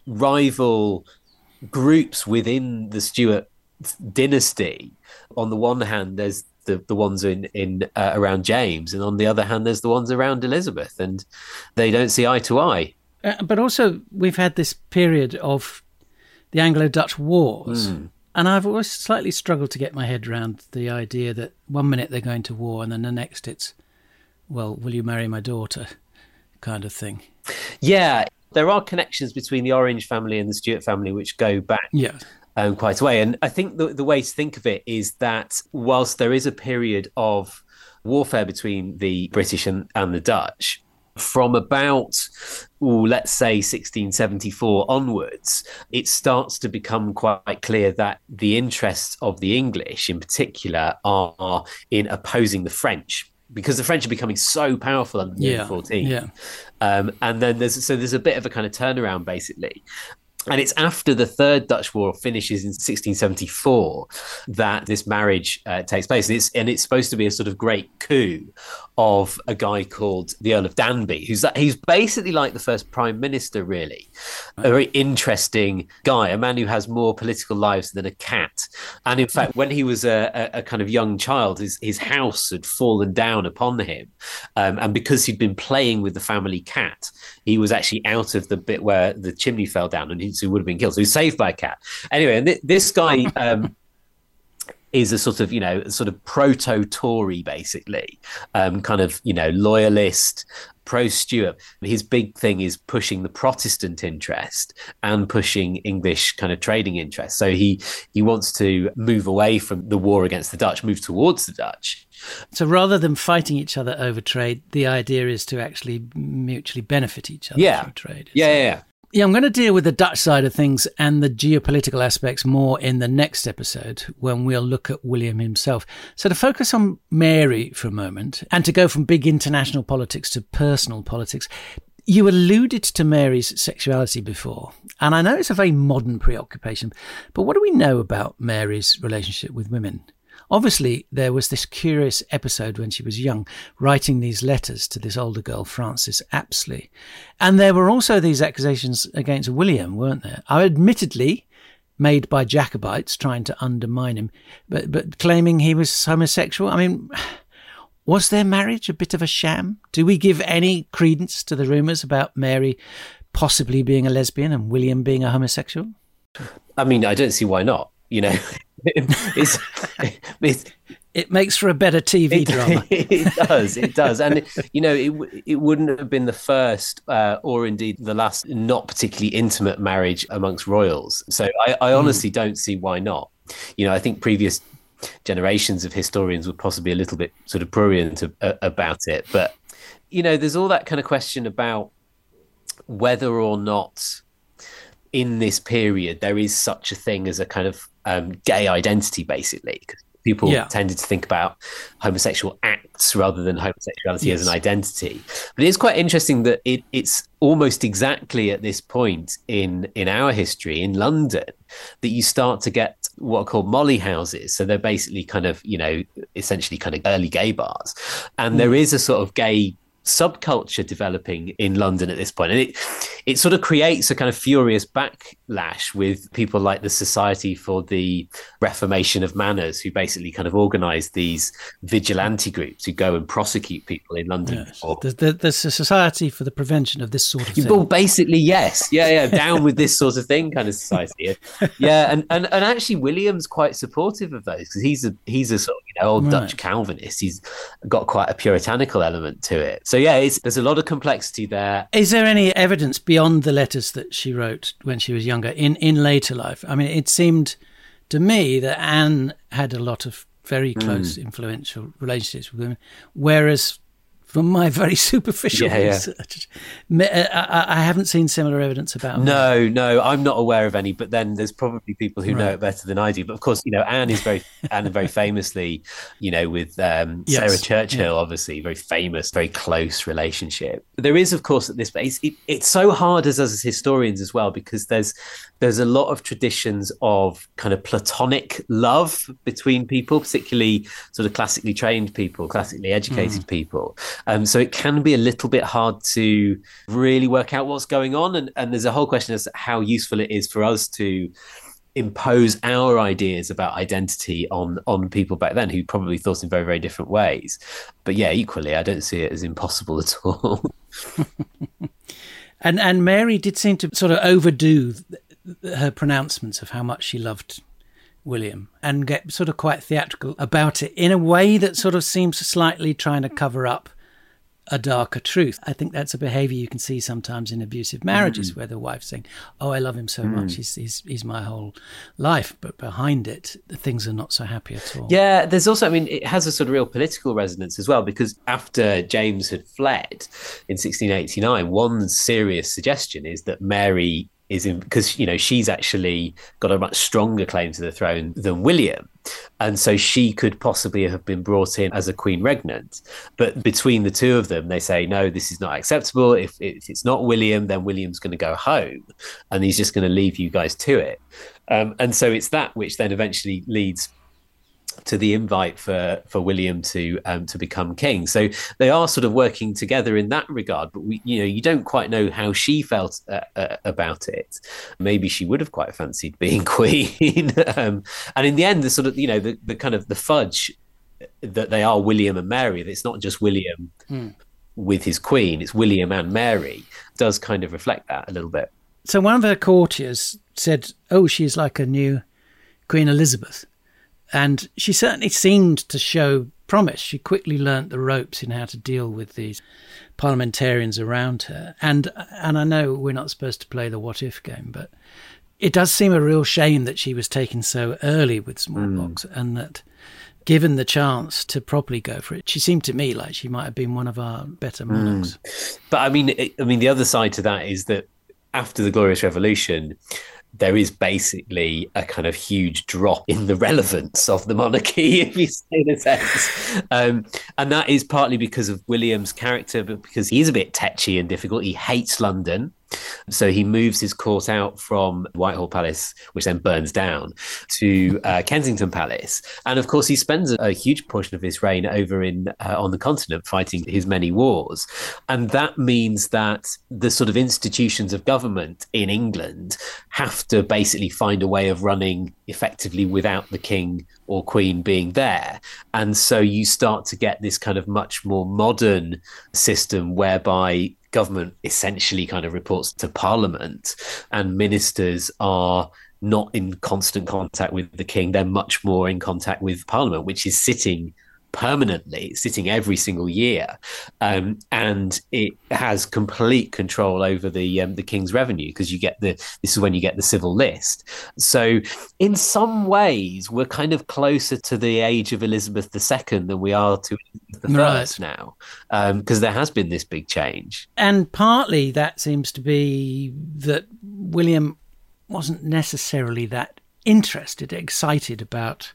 rival groups within the Stuart dynasty. On the one hand, there's the, the ones in, in uh, around James, and on the other hand, there's the ones around Elizabeth, and they don't see eye to eye. Uh, but also, we've had this period of the Anglo-Dutch Wars, mm. and I've always slightly struggled to get my head around the idea that one minute they're going to war, and then the next it's, well, will you marry my daughter, kind of thing. Yeah, there are connections between the Orange family and the Stuart family which go back. Yeah. Um, quite a way. And I think the, the way to think of it is that whilst there is a period of warfare between the British and, and the Dutch, from about, ooh, let's say, sixteen seventy-four onwards, it starts to become quite clear that the interests of the English in particular are in opposing the French, because the French are becoming so powerful under Louis the fourteenth. Yeah. Um, and then there's so there's a bit of a kind of turnaround, basically. And it's after the Third Dutch War finishes in sixteen seventy-four that this marriage uh, takes place. And it's, and it's supposed to be a sort of great coup of a guy called the Earl of Danby, who's that, he's basically like the first prime minister, really. A very interesting guy, a man who has more political lives than a cat. And in fact, when he was a, a, a kind of young child, his, his house had fallen down upon him. Um, and because he'd been playing with the family cat, he was actually out of the bit where the chimney fell down, and he so would have been killed. So he was saved by a cat. Anyway, and th- this guy um, is a sort of, you know, sort of proto-Tory, basically, um, kind of, you know, loyalist, pro-Stuart. His big thing is pushing the Protestant interest and pushing English kind of trading interest. So he he wants to move away from the war against the Dutch, move towards the Dutch. So rather than fighting each other over trade, the idea is to actually mutually benefit each other yeah. through trade. Yeah, yeah, yeah. Yeah, I'm going to deal with the Dutch side of things and the geopolitical aspects more in the next episode, when we'll look at William himself. So to focus on Mary for a moment, and to go from big international politics to personal politics, you alluded to Mary's sexuality before, and I know it's a very modern preoccupation, but what do we know about Mary's relationship with women? Obviously, there was this curious episode when she was young, writing these letters to this older girl, Frances Apsley. And there were also these accusations against William, weren't there? Admittedly made by Jacobites trying to undermine him, but, but claiming he was homosexual. I mean, was their marriage a bit of a sham? Do we give any credence to the rumours about Mary possibly being a lesbian and William being a homosexual? I mean, I don't see why not. You know, it's, it's, it makes for a better T V it, drama. It does, it does. And, you know, it it wouldn't have been the first uh, or indeed the last not particularly intimate marriage amongst royals. So I, I honestly mm. don't see why not. You know, I think previous generations of historians were possibly a little bit sort of prurient uh, about it. But, you know, there's all that kind of question about whether or not in this period there is such a thing as a kind of um, gay identity, basically. Because people yeah. tended to think about homosexual acts rather than homosexuality yes. as an identity. But it is quite interesting that it, it's almost exactly at this point in, in our history in London that you start to get what are called molly houses. So they're basically kind of, you know, essentially kind of early gay bars. And mm. there is a sort of gay subculture developing in London at this point. And it it sort of creates a kind of furious backlash with people like the Society for the Reformation of Manners, who basically kind of organise these vigilante groups who go and prosecute people in London. Yes. There's, there's a Society for the Prevention of this sort of thing. Well, basically, yes. Yeah, yeah. Down with this sort of thing kind of society. Yeah, and, and, and actually William's quite supportive of those because he's a he's a sort of, you know, old right. Dutch Calvinist. He's got quite a puritanical element to it. So yeah, it's, there's a lot of complexity there. Is there any evidence beyond the letters that she wrote when she was younger in, in later life? I mean, it seemed to me that Anne had a lot of very close, mm. influential relationships with women, whereas from my very superficial yeah, yeah. research, I, I haven't seen similar evidence about no, her. No, I'm not aware of any. But then there's probably people who right. know it better than I do. But of course, you know, Anne is very, Anne very famously, you know, with um, yes. Sarah Churchill, yeah. obviously, very famous, very close relationship. There is, of course, at this place, it, it's so hard as us as historians as well, because there's there's a lot of traditions of kind of platonic love between people, particularly sort of classically trained people, classically educated mm. people. Um, so it can be a little bit hard to really work out what's going on. And, and there's a whole question as to how useful it is for us to impose our ideas about identity on, on people back then who probably thought in very, very different ways. But yeah, equally, I don't see it as impossible at all. and and Mary did seem to sort of overdo her pronouncements of how much she loved William and get sort of quite theatrical about it in a way that sort of seems slightly trying to cover up a darker truth. I think that's a behaviour you can see sometimes in abusive marriages mm. where the wife's saying, oh, I love him so mm. much, he's, he's he's my whole life. But behind it, the things are not so happy at all. Yeah, there's also, I mean, it has a sort of real political resonance as well, because after James had fled in sixteen eighty-nine, one serious suggestion is that Mary is in, because, you know, she's actually got a much stronger claim to the throne than William. And so she could possibly have been brought in as a queen regnant. But between the two of them, they say, no, this is not acceptable. If, if it's not William, then William's going to go home and he's just going to leave you guys to it. Um, and so it's that which then eventually leads to the invite for for William to um, to become king. So they are sort of working together in that regard. But we, you know, you don't quite know how she felt uh, uh, about it. Maybe she would have quite fancied being queen. um, and in the end, the sort of, you know, the, the kind of the fudge that they are William and Mary. It's not just William hmm. with his queen. It's William and Mary. Does kind of reflect that a little bit. So one of her courtiers said, "Oh, she's like a new Queen Elizabeth." And she certainly seemed to show promise. She quickly learnt the ropes in how to deal with these parliamentarians around her. And and I know we're not supposed to play the what if game, but it does seem a real shame that she was taken so early with smallpox mm. and that given the chance to properly go for it, she seemed to me like she might have been one of our better monarchs. Mm. But I mean, it, I mean, the other side to that is that after the Glorious Revolution, there is basically a kind of huge drop in the relevance of the monarchy, if you say in a sense. Um, and that is partly because of William's character, but because he's a bit tetchy and difficult. He hates London. So he moves his court out from Whitehall Palace, which then burns down, to uh, Kensington Palace. And of course, he spends a, a huge portion of his reign over in uh, on the continent fighting his many wars. And that means that the sort of institutions of government in England have to basically find a way of running effectively without the king or queen being there. And so you start to get this kind of much more modern system whereby government essentially kind of reports to Parliament and ministers are not in constant contact with the king. They're much more in contact with Parliament, which is sitting permanently, sitting every single year. Um, and it has complete control over the um, the king's revenue because you get the, this is when you get the civil list. So in some ways, we're kind of closer to the age of Elizabeth the Second than we are to Elizabeth the First right. now, because um, there has been this big change. And partly that seems to be that William wasn't necessarily that interested, excited about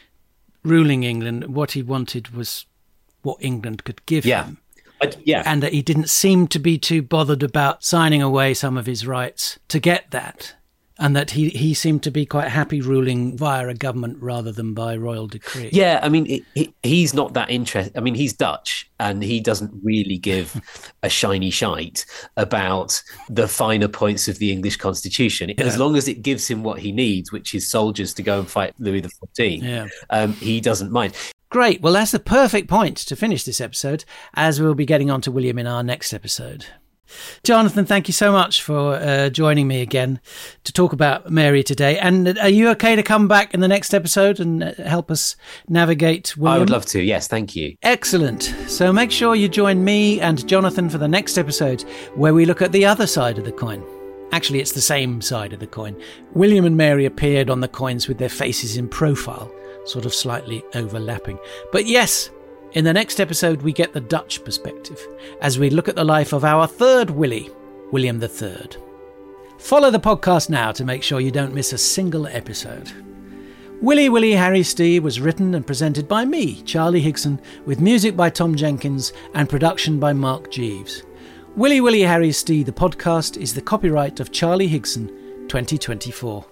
ruling England. What he wanted was what England could give yeah. him. I, yeah. And that he didn't seem to be too bothered about signing away some of his rights to get that. And that he, he seemed to be quite happy ruling via a government rather than by royal decree. Yeah, I mean, it, it, he's not that interested. I mean, he's Dutch and he doesn't really give a shiny shite about the finer points of the English constitution. Yeah. As long as it gives him what he needs, which is soldiers to go and fight Louis the fourteenth, yeah. um, he doesn't mind. Great. Well, that's the perfect point to finish this episode, as we'll be getting on to William in our next episode. Jonathan, thank you so much for uh, joining me again to talk about Mary today. And are you okay to come back in the next episode and help us navigate William? I would love to. Yes, thank you. Excellent. So make sure you join me and Jonathan for the next episode where we look at the other side of the coin. Actually, it's the same side of the coin. William and Mary appeared on the coins with their faces in profile, sort of slightly overlapping. But yes, in the next episode, we get the Dutch perspective as we look at the life of our third Willie, William the Third. Follow the podcast now to make sure you don't miss a single episode. Willy Willy Harry Stee was written and presented by me, Charlie Higson, with music by Tom Jenkins and production by Mark Jeeves. Willy Willy Harry Stee, the podcast, is the copyright of Charlie Higson, twenty twenty-four.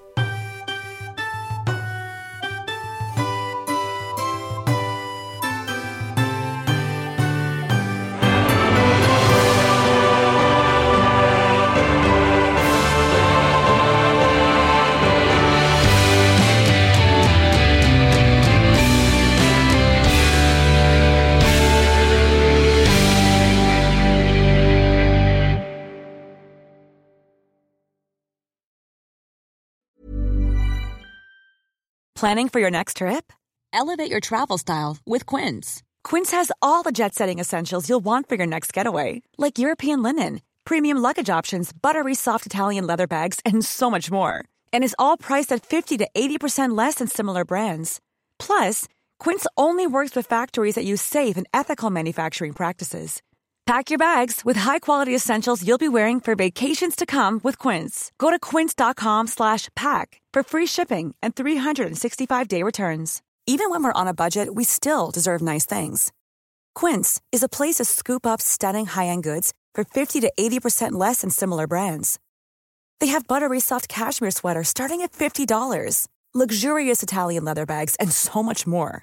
Planning for your next trip? Elevate your travel style with Quince. Quince has all the jet-setting essentials you'll want for your next getaway, like European linen, premium luggage options, buttery soft Italian leather bags, and so much more. And is all priced at fifty to eighty percent less than similar brands. Plus, Quince only works with factories that use safe and ethical manufacturing practices. Pack your bags with high-quality essentials you'll be wearing for vacations to come with Quince. Go to quince.com slash pack for free shipping and three sixty-five day returns. Even when we're on a budget, we still deserve nice things. Quince is a place to scoop up stunning high-end goods for fifty to eighty percent less than similar brands. They have buttery soft cashmere sweaters starting at fifty dollars, luxurious Italian leather bags, and so much more.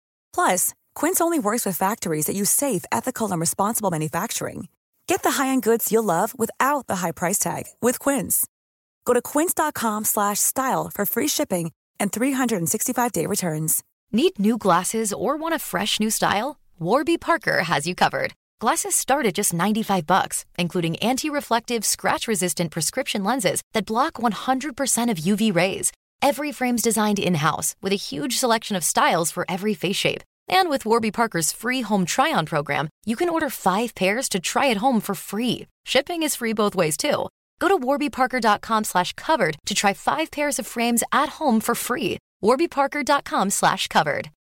Plus, Quince only works with factories that use safe, ethical, and responsible manufacturing. Get the high-end goods you'll love without the high price tag with Quince. Go to quince.com slash style for free shipping and three sixty-five day returns. Need new glasses or want a fresh new style? Warby Parker has you covered. Glasses start at just ninety-five bucks, including anti-reflective, scratch-resistant prescription lenses that block one hundred percent of U V rays. Every frame's designed in-house with a huge selection of styles for every face shape. And with Warby Parker's free home try-on program, you can order five pairs to try at home for free. Shipping is free both ways, too. Go to warbyparker.com slash covered to try five pairs of frames at home for free. warbyparker.com slash covered.